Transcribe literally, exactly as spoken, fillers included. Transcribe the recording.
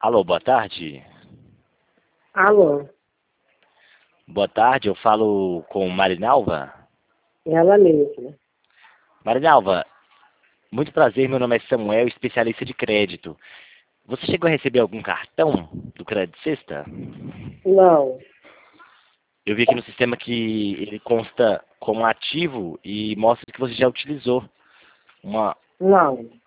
Alô, boa tarde. Alô, Boa tarde, eu falo com Marinalva. ela mesma. Marinalva, muito prazer, meu nome é Samuel, especialista de crédito. Você chegou a receber algum cartão do Crédito Sexta? Não, Eu vi aqui no sistema que ele consta como ativo e mostra que você já utilizou uma... não.